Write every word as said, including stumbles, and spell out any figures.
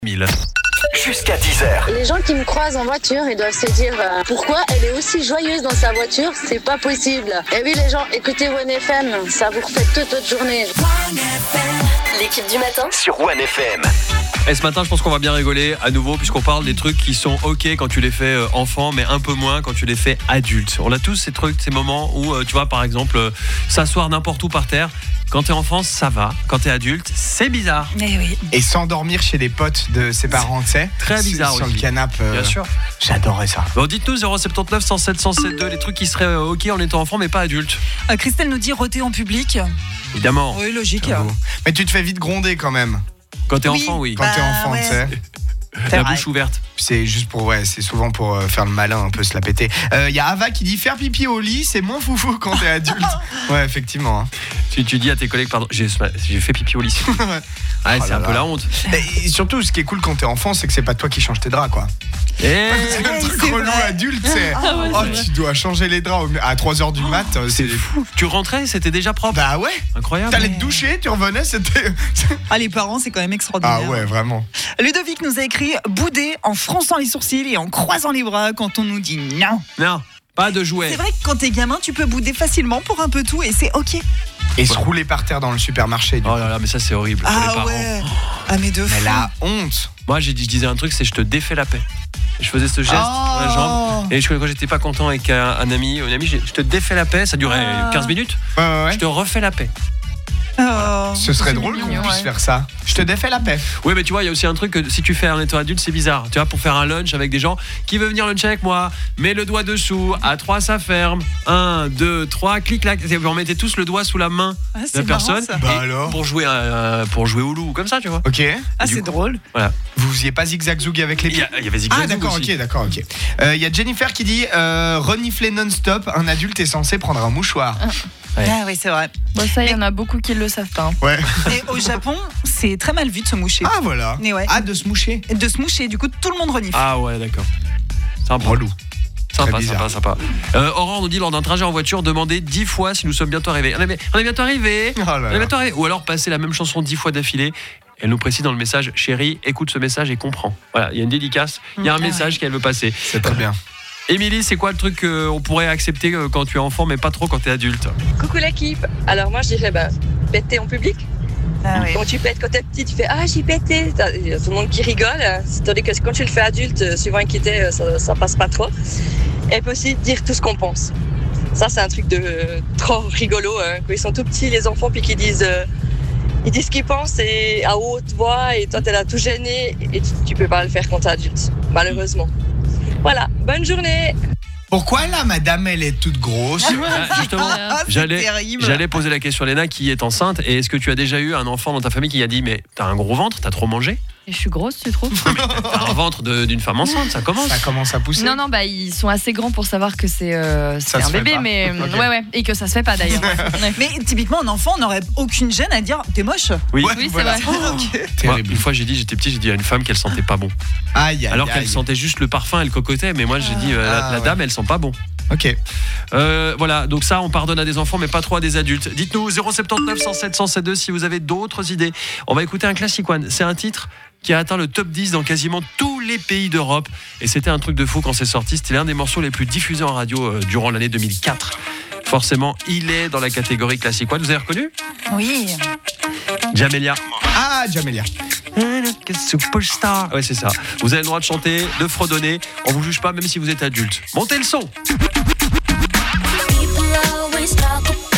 mille. Jusqu'à dix heures. Les gens qui me croisent en voiture, ils doivent se dire euh, pourquoi elle est aussi joyeuse dans sa voiture, c'est pas possible. Et oui les gens, écoutez One F M, ça vous refait toute votre journée. L'équipe du matin Sur One F M. Et ce matin, je pense qu'on va bien rigoler à nouveau puisqu'on parle des trucs qui sont ok quand tu les fais euh, enfant, mais un peu moins quand tu les fais adulte. On a tous ces trucs, ces moments où euh, tu vois par exemple euh, s'asseoir n'importe où par terre. Quand t'es enfant, ça va. Quand t'es adulte, c'est bizarre. Mais oui. Et s'endormir chez les potes de ses parents, tu sais. Très bizarre Sur aussi. le canapé. Euh, Bien sûr. J'adorais ça. Bon, dites-nous zéro sept neuf, cent sept, cent sept deux, les trucs qui seraient euh, ok en étant enfant, mais pas adulte. Euh, Christelle nous dit roter en public. Évidemment. Oui, logique. J'avoue. Mais tu te fais vite gronder quand même. Quand t'es Oui. enfant, oui. Quand Bah, t'es enfant, ouais. tu sais. La vrai. bouche ouverte. C'est juste pour, ouais, c'est souvent pour euh, faire le malin, un peu se la péter. Il euh, y a Ava qui dit faire pipi au lit, c'est moins foufou quand t'es adulte. Ouais, effectivement. Hein. Tu, tu dis à tes collègues, pardon, j'ai, j'ai fait pipi au lit. Ah, Oh c'est là un là. peu la honte. Et surtout, ce qui est cool quand t'es enfant, c'est que c'est pas toi qui changes tes draps, quoi. Et C'est le truc c'est relou vrai. adulte, c'est oh, tu dois changer les draps au- à trois heures du mat. c'est C'est fou. Tu rentrais, c'était déjà propre. Bah ouais, Incroyable. t'allais te doucher, tu revenais, c'était. Ah, les parents, c'est quand même extraordinaire. Ah ouais, vraiment. Ludovic nous a écrit bouder en fronçant les sourcils et en croisant les bras quand on nous dit non. Non, pas de jouets. C'est vrai que quand t'es gamin, tu peux bouder facilement pour un peu tout et c'est ok. Et se rouler par terre dans le supermarché. Du Oh là là, mais ça c'est horrible. pour les Ah parents. ouais. Ah, mais de Mais fou. la honte. Moi, j'ai dit, je disais un truc, c'est je te défais la paix. Je faisais ce geste Oh. sur la jambe. Et je, quand j'étais pas content avec un, un ami, une amie, j'ai- je te défais la paix. Ça durait Ah. quinze minutes. Ouais, ouais, ouais. Je te refais la paix. Oh. Ce serait C'est drôle qu'on mignon, puisse ouais. faire ça. Je te défais la paix. Oui, mais tu vois, il y a aussi un truc que si tu fais en étant adulte, c'est bizarre. Tu vois, pour faire un lunch avec des gens qui veulent venir luncher avec moi, mets le doigt dessous, à trois ça ferme, un, deux, trois, clic clac. On mettait tous le doigt sous la main Ah, de c'est la marrant, personne ça. Bah et alors pour jouer à- pour jouer au loup, comme ça, tu vois. Ok. Ah, Du c'est coup, drôle. Voilà. Vous faisiez pas zigzag-zoug avec les Il y, pieds a- il y avait Zigzag Ah d'accord, aussi. ok, d'accord, ok. Il y a Jennifer qui dit euh, renifler non-stop, un adulte est censé prendre un mouchoir. Ouais. Ah oui, c'est vrai. Bon, ça, il y en a beaucoup qui le savent pas. hein. Ouais. Et au Japon, c'est très mal vu de se moucher. Ah voilà. Mais ouais. Ah de se moucher. De se moucher, du coup, tout le monde renifle. Ah ouais, d'accord. Sympa. Relou. Sympa, Très bizarre. sympa, sympa. Euh, Aurore nous dit lors d'un trajet en voiture, demandez dix fois si nous sommes bientôt arrivés. On est, on est bientôt arrivés. Oh là On est là. bientôt arrivés. Ou alors passer la même chanson dix fois d'affilée. Elle nous précise dans le message, chérie, écoute ce message et comprends. Voilà, il y a une dédicace, il y a un Ah message qu'elle veut passer. C'est très bien. Émilie, c'est quoi le truc qu'on pourrait accepter euh, quand tu es enfant, mais pas trop quand tu es adulte? Coucou l'équipe. Alors moi je dirais bah, péter en public. Ah oui. Quand tu pètes quand t'es petit, tu fais ah j'ai pété. T'as- il y a tout le monde qui rigole. Tandis que quand tu le fais adulte, euh, suivant qui t'es, ça, ça passe pas trop. Et puis aussi dire tout ce qu'on pense. Ça c'est un truc de euh, trop rigolo hein, quand ils sont tout petits les enfants puis qu'ils disent euh, ils disent ce qu'ils pensent et à haute voix et toi t'es là tout gêné et tu, tu peux pas le faire quand t'es adulte malheureusement. Voilà, bonne journée. Pourquoi là, madame, elle est toute grosse? Ah, justement, Ah, c'est j'allais, terrible. j'allais poser la question à Léna qui est enceinte. Et est-ce que tu as déjà eu un enfant dans ta famille qui a dit mais t'as un gros ventre, t'as trop mangé? Et je suis grosse, tu trouves? T'as un ventre de- d'une femme enceinte, ça commence. Ça commence à pousser. Non, non, bah ils sont assez grands pour savoir que c'est euh, c'est Ça se un fait bébé, pas. mais Ok. ouais, ouais, et que ça se fait pas d'ailleurs. Ouais. Mais typiquement, un enfant n'aurait aucune gêne à dire t'es moche. Oui. Ouais, Oui, c'est voilà. vrai. Oh, ok. Moi, Terrible. une fois j'ai dit, j'étais petit, j'ai dit à une femme qu'elle sentait pas bon. Aïe, aïe, Alors aïe. qu'elle sentait juste le parfum, elle cocotait, mais moi j'ai dit euh, la, Ah, la ouais. dame elle sent pas bon. Ok. Euh, voilà, donc ça on pardonne à des enfants mais pas trop à des adultes. Dites-nous zéro sept neuf, cent sept, cent sept deux si vous avez d'autres idées. On va écouter un classic one, c'est un titre qui a atteint le top dix dans quasiment tous les pays d'Europe et c'était un truc de fou quand c'est sorti, c'était l'un des morceaux les plus diffusés en radio euh, durant l'année deux mille quatre. Forcément, il est dans la catégorie classic one, vous avez reconnu? Oui. Jamelia. Ah, Jamelia. Superstar. Ouais, c'est ça. Vous avez le droit de chanter, de fredonner. On vous juge pas même si vous êtes adulte. Montez le son.